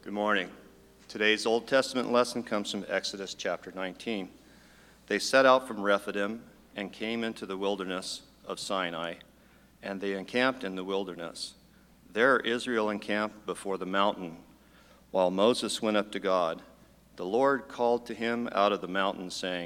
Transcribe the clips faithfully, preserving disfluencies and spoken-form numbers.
Good morning. Today's Old Testament lesson comes from Exodus chapter nineteen. They set out from Rephidim and came into the wilderness of Sinai, and they encamped in the wilderness. There Israel encamped before the mountain, while Moses went up to God. The Lord called to him out of the mountain, saying,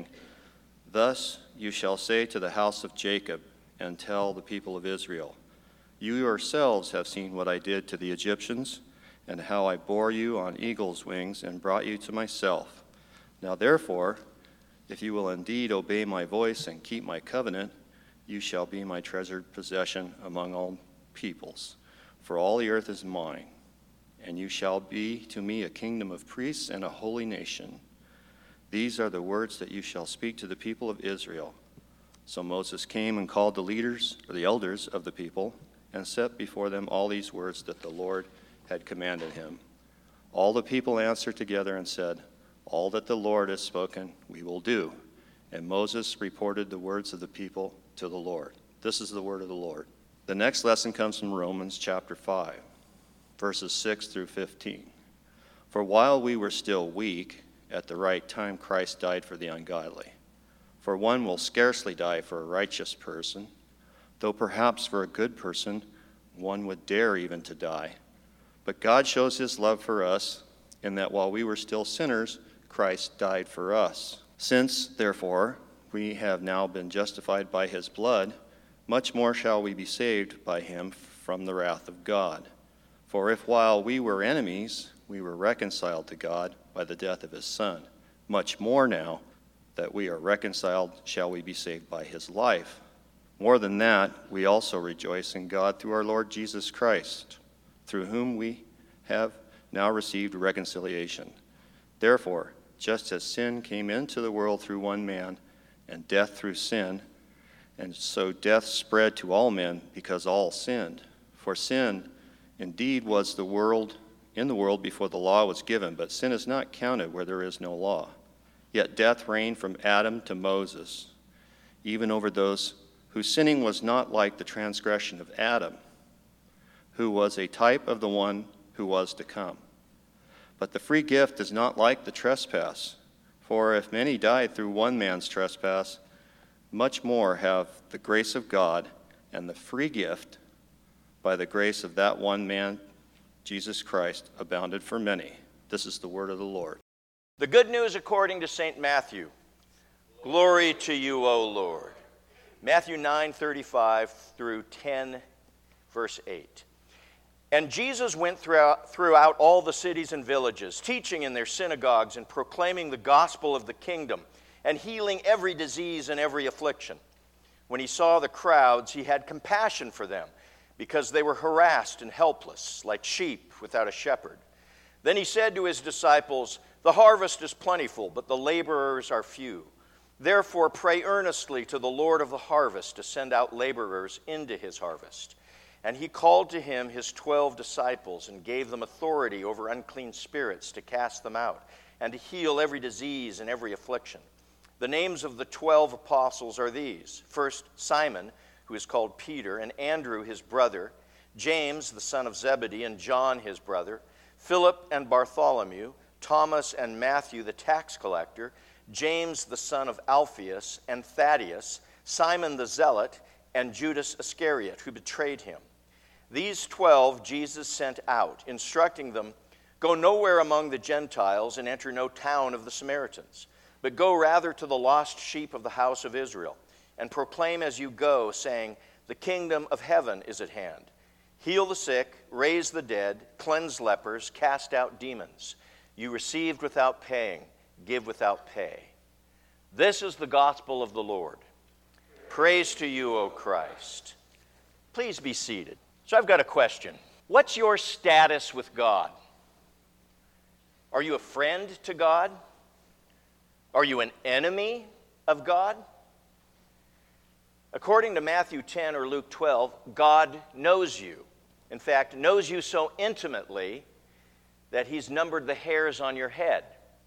"Thus you shall say to the house of Jacob, and tell the people of Israel, you yourselves have seen what I did to the Egyptians, and how I bore you on eagle's wings and brought you to myself. Now therefore, if you will indeed obey my voice and keep my covenant, you shall be my treasured possession among all peoples. For all the earth is mine, and you shall be to me a kingdom of priests and a holy nation. These are the words that you shall speak to the people of Israel." So Moses came and called the leaders, or the elders of the people, and set before them all these words that the Lord had commanded him. All the people answered together and said, "All that the Lord has spoken, we will do." And Moses reported the words of the people to the Lord. This is the word of the Lord. The next lesson comes from Romans chapter five, verses six through fifteen. "For while we were still weak, at the right time Christ died for the ungodly. For one will scarcely die for a righteous person, though perhaps for a good person one would dare even to die. But God shows his love for us, in that while we were still sinners, Christ died for us. Since, therefore, we have now been justified by his blood, much more shall we be saved by him from the wrath of God. For if while we were enemies, we were reconciled to God by the death of his Son, much more now that we are reconciled shall we be saved by his life. More than that, we also rejoice in God through our Lord Jesus Christ, through whom we have now received reconciliation. Therefore, just as sin came into the world through one man, and death through sin, and so death spread to all men because all sinned. For sin indeed was the world in the world before the law was given, but sin is not counted where there is no law. Yet death reigned from Adam to Moses, even over those whose sinning was not like the transgression of Adam, who was a type of the one who was to come. But the free gift is not like the trespass. For if many died through one man's trespass, much more have the grace of God and the free gift by the grace of that one man, Jesus Christ, abounded for many." This is the word of the Lord. The good news according to Saint Matthew. Glory to you, O Lord. Matthew nine thirty-five through ten, verse eight. "And Jesus went throughout, throughout all the cities and villages, teaching in their synagogues and proclaiming the gospel of the kingdom, and healing every disease and every affliction. When he saw the crowds, he had compassion for them, because they were harassed and helpless, like sheep without a shepherd. Then he said to his disciples, 'The harvest is plentiful, but the laborers are few. Therefore pray earnestly to the Lord of the harvest to send out laborers into his harvest.' And he called to him his twelve disciples and gave them authority over unclean spirits to cast them out and to heal every disease and every affliction. The names of the twelve apostles are these: first, Simon, who is called Peter, and Andrew his brother, James the son of Zebedee, and John his brother, Philip and Bartholomew, Thomas and Matthew the tax collector, James the son of Alphaeus, and Thaddeus, Simon the zealot, and Judas Iscariot, who betrayed him. These twelve Jesus sent out, instructing them, 'Go nowhere among the Gentiles and enter no town of the Samaritans, but go rather to the lost sheep of the house of Israel, and proclaim as you go, saying, the kingdom of heaven is at hand. Heal the sick, raise the dead, cleanse lepers, cast out demons. You received without paying, give without pay.' This is the gospel of the Lord. Praise to you, O Christ." Please be seated. So I've got a question. What's your status with God? Are you a friend to God? Are you an enemy of God? According to Matthew ten or Luke twelve, God knows you. In fact, knows you so intimately that he's numbered the hairs on your head.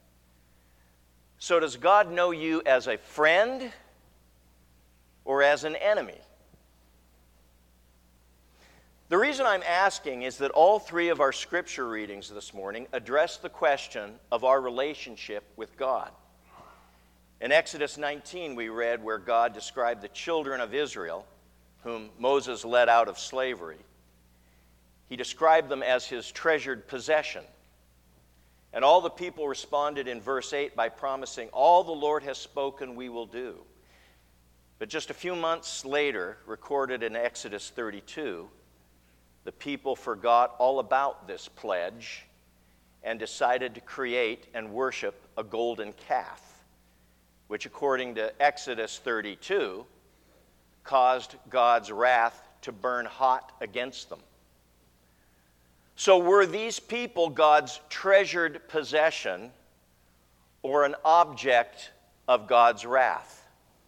So does God know you as a friend or as an enemy? The reason I'm asking is that all three of our scripture readings this morning address the question of our relationship with God. In Exodus nineteen, we read where God described the children of Israel, whom Moses led out of slavery. He described them as his treasured possession. And all the people responded in verse eight by promising, "All the Lord has spoken, we will do." But just a few months later, recorded in Exodus thirty-two, the people forgot all about this pledge and decided to create and worship a golden calf, which according to Exodus thirty-two, caused God's wrath to burn hot against them. So were these people God's treasured possession or an object of God's wrath?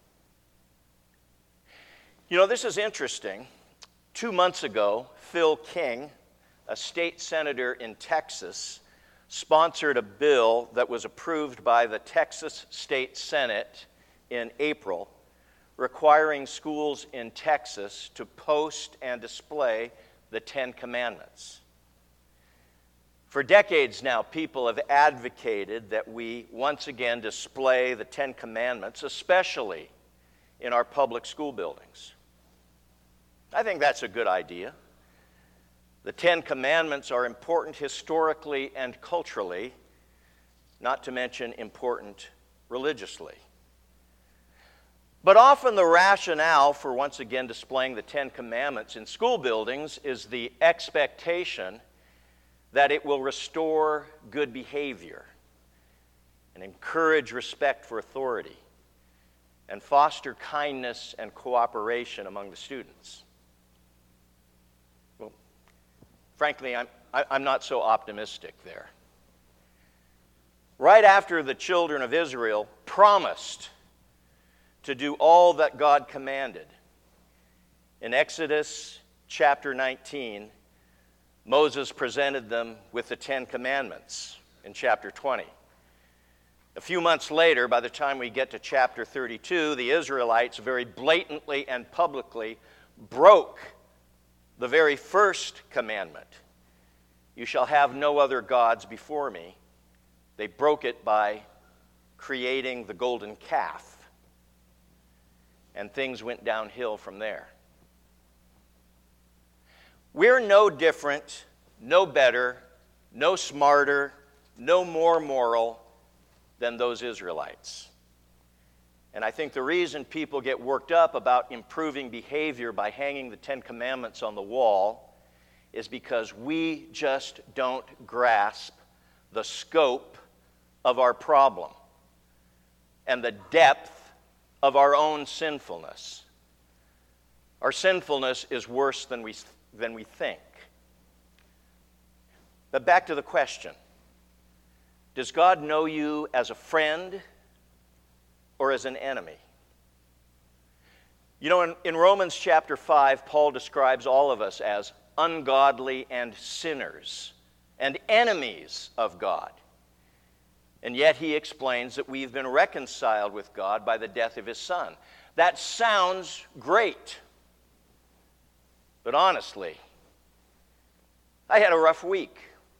You know, this is interesting. Two months ago, Phil King, a state senator in Texas, sponsored a bill that was approved by the Texas State Senate in April, requiring schools in Texas to post and display the Ten Commandments. For decades now, people have advocated that we once again display the Ten Commandments, especially in our public school buildings. I think that's a good idea. The Ten Commandments are important historically and culturally, not to mention important religiously. But often the rationale for once again displaying the Ten Commandments in school buildings is the expectation that it will restore good behavior and encourage respect for authority and foster kindness and cooperation among the students. Well, frankly, I'm, I, I'm not so optimistic there. Right after the children of Israel promised to do all that God commanded, in Exodus chapter nineteen, Moses presented them with the Ten Commandments in chapter twenty. A few months later, by the time we get to chapter thirty-two, the Israelites very blatantly and publicly broke the very first commandment. You shall have no other gods before me. They broke it by creating the golden calf. And things went downhill from there. We're no different, no better, no smarter, no more moral than those Israelites. And I think the reason people get worked up about improving behavior by hanging the Ten Commandments on the wall is because we just don't grasp the scope of our problem and the depth of our own sinfulness. Our sinfulness is worse than we than we think. But back to the question. Does God know you as a friend or as an enemy? You know, in, in Romans chapter five, Paul describes all of us as ungodly and sinners and enemies of God. And yet he explains that we've been reconciled with God by the death of his Son. That sounds great. But honestly, I had a rough week.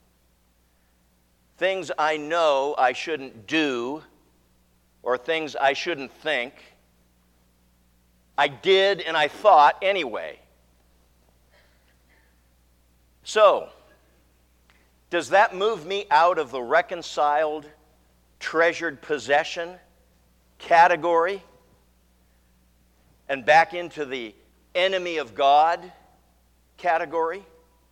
Things I know I shouldn't do, or things I shouldn't think, I did and I thought anyway. So, does that move me out of the reconciled, treasured possession category and back into the enemy of God category?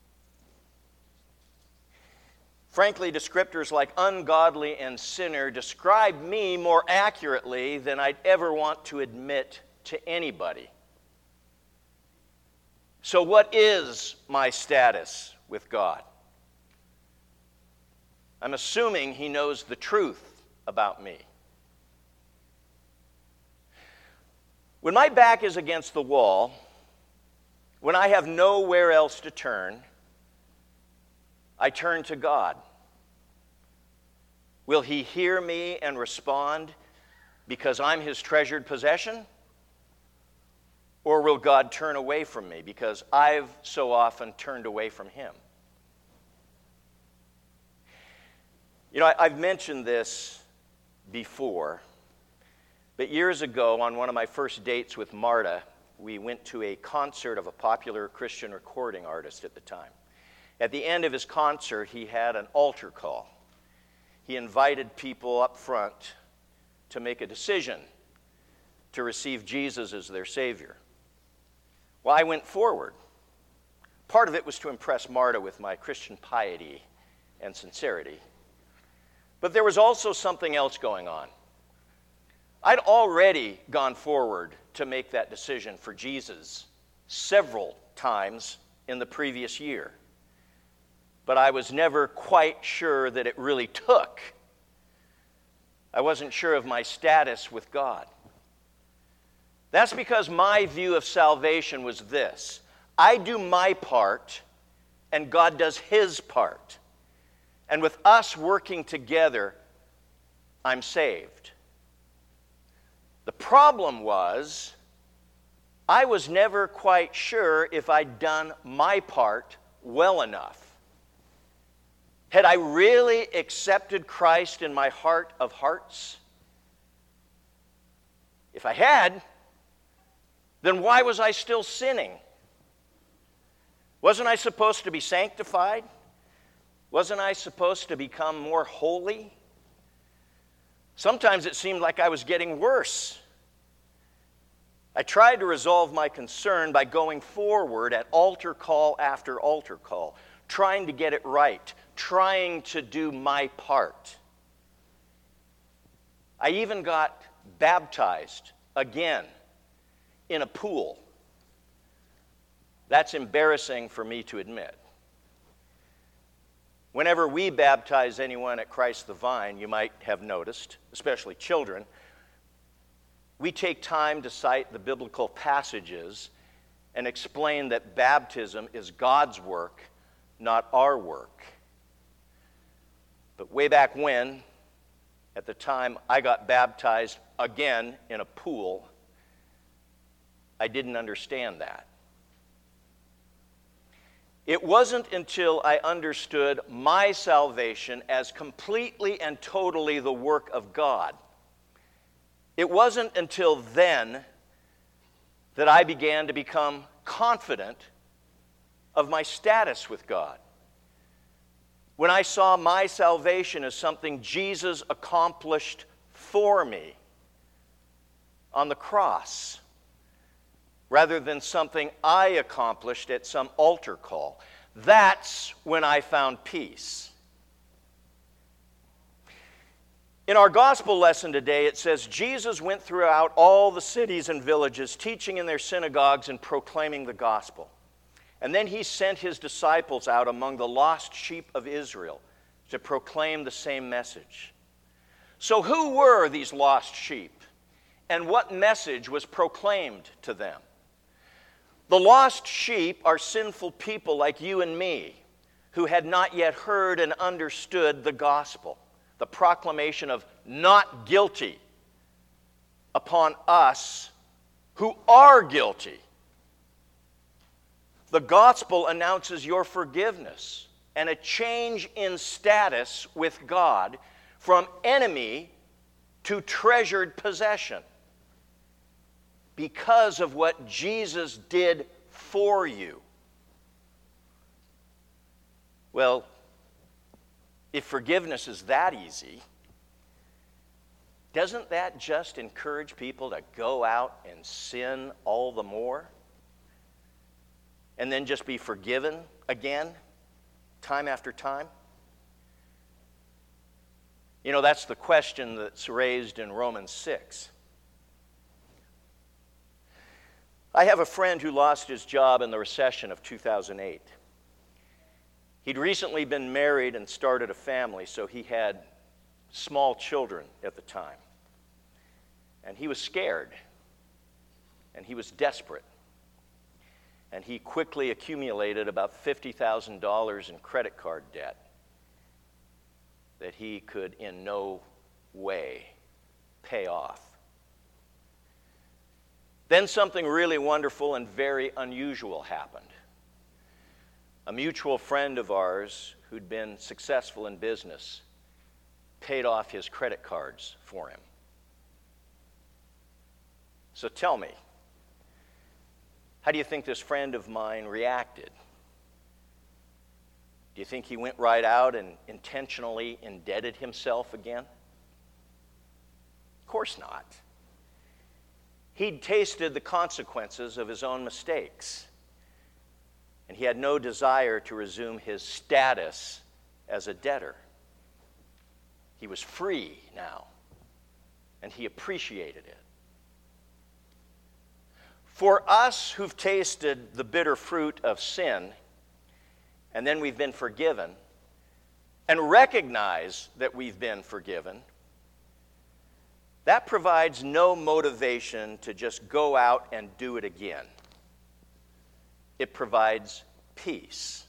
Frankly, descriptors like ungodly and sinner describe me more accurately than I'd ever want to admit to anybody. So what is my status with God? I'm assuming he knows the truth about me. When my back is against the wall, when I have nowhere else to turn, I turn to God. Will he hear me and respond because I'm his treasured possession? Or will God turn away from me because I've so often turned away from him? You know, I, I've mentioned this before, but years ago, on one of my first dates with Marta, we went to a concert of a popular Christian recording artist at the time. At the end of his concert, he had an altar call. He invited people up front to make a decision to receive Jesus as their Savior. Well, I went forward. Part of it was to impress Marta with my Christian piety and sincerity. But there was also something else going on. I'd already gone forward to make that decision for Jesus several times in the previous year. But I was never quite sure that it really took. I wasn't sure of my status with God. That's because my view of salvation was this: I do my part, and God does his part. And with us working together, I'm saved. The problem was, I was never quite sure if I'd done my part well enough. Had I really accepted Christ in my heart of hearts? If I had, then why was I still sinning? Wasn't I supposed to be sanctified? Wasn't I supposed to become more holy? Sometimes it seemed like I was getting worse. I tried to resolve my concern by going forward at altar call after altar call, trying to get it right, trying to do my part. I even got baptized again in a pool. That's embarrassing for me to admit. Whenever we baptize anyone at Christ the Vine, you might have noticed, especially children, we take time to cite the biblical passages and explain that baptism is God's work, not our work. But way back when, at the time I got baptized again in a pool, I didn't understand that. It wasn't until I understood my salvation as completely and totally the work of God. It wasn't until then that I began to become confident of my status with God. When I saw my salvation as something Jesus accomplished for me on the cross, rather than something I accomplished at some altar call. That's when I found peace. In our gospel lesson today, it says, Jesus went throughout all the cities and villages, teaching in their synagogues and proclaiming the gospel. And then he sent his disciples out among the lost sheep of Israel to proclaim the same message. So who were these lost sheep? And what message was proclaimed to them? The lost sheep are sinful people like you and me who had not yet heard and understood the gospel, the proclamation of not guilty upon us who are guilty. The gospel announces your forgiveness and a change in status with God from enemy to treasured possession, because of what Jesus did for you. Well, if forgiveness is that easy, doesn't that just encourage people to go out and sin all the more? And then just be forgiven again, time after time? You know, that's the question that's raised in Romans six. I have a friend who lost his job in the recession of two thousand eight. He'd recently been married and started a family, so he had small children at the time. And he was scared, and he was desperate. And he quickly accumulated about fifty thousand dollars in credit card debt that he could in no way pay off. Then something really wonderful and very unusual happened. A mutual friend of ours who'd been successful in business paid off his credit cards for him. So tell me, how do you think this friend of mine reacted? Do you think he went right out and intentionally indebted himself again? Of course not. He'd tasted the consequences of his own mistakes, and he had no desire to resume his status as a debtor. He was free now, and he appreciated it. For us who've tasted the bitter fruit of sin, and then we've been forgiven, and recognize that we've been forgiven, that provides no motivation to just go out and do it again. It provides peace.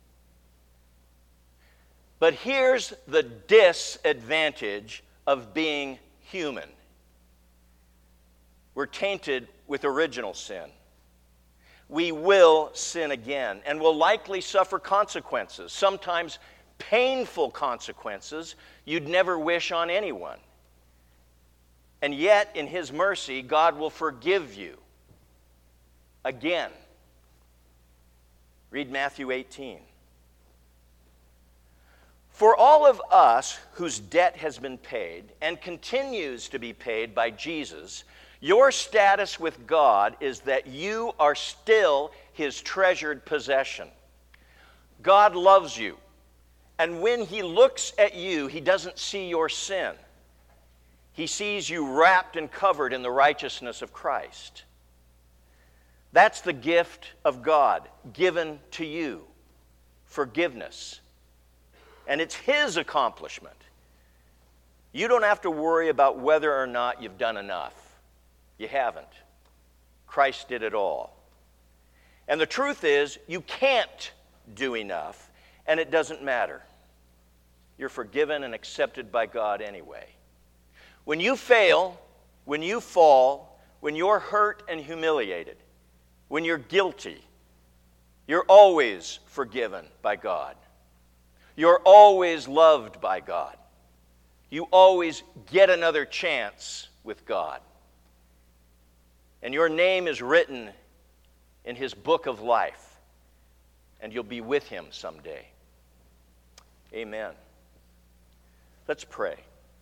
But here's the disadvantage of being human. We're tainted with original sin. We will sin again and will likely suffer consequences, sometimes painful consequences you'd never wish on anyone. And yet, in His mercy, God will forgive you again. Read Matthew eighteen. For all of us whose debt has been paid and continues to be paid by Jesus, your status with God is that you are still His treasured possession. God loves you, and when He looks at you, He doesn't see your sin. He sees you wrapped and covered in the righteousness of Christ. That's the gift of God given to you, forgiveness. And it's His accomplishment. You don't have to worry about whether or not you've done enough. You haven't. Christ did it all. And the truth is, you can't do enough, and it doesn't matter. You're forgiven and accepted by God anyway. When you fail, when you fall, when you're hurt and humiliated, when you're guilty, you're always forgiven by God. You're always loved by God. You always get another chance with God. And your name is written in His book of life, and you'll be with Him someday. Amen. Let's pray.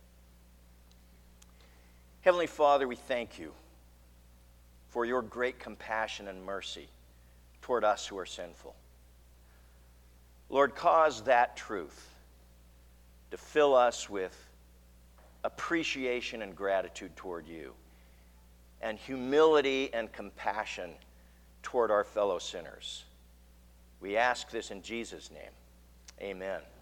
Heavenly Father, we thank You for Your great compassion and mercy toward us who are sinful. Lord, cause that truth to fill us with appreciation and gratitude toward You, and humility and compassion toward our fellow sinners. We ask this in Jesus' name. Amen.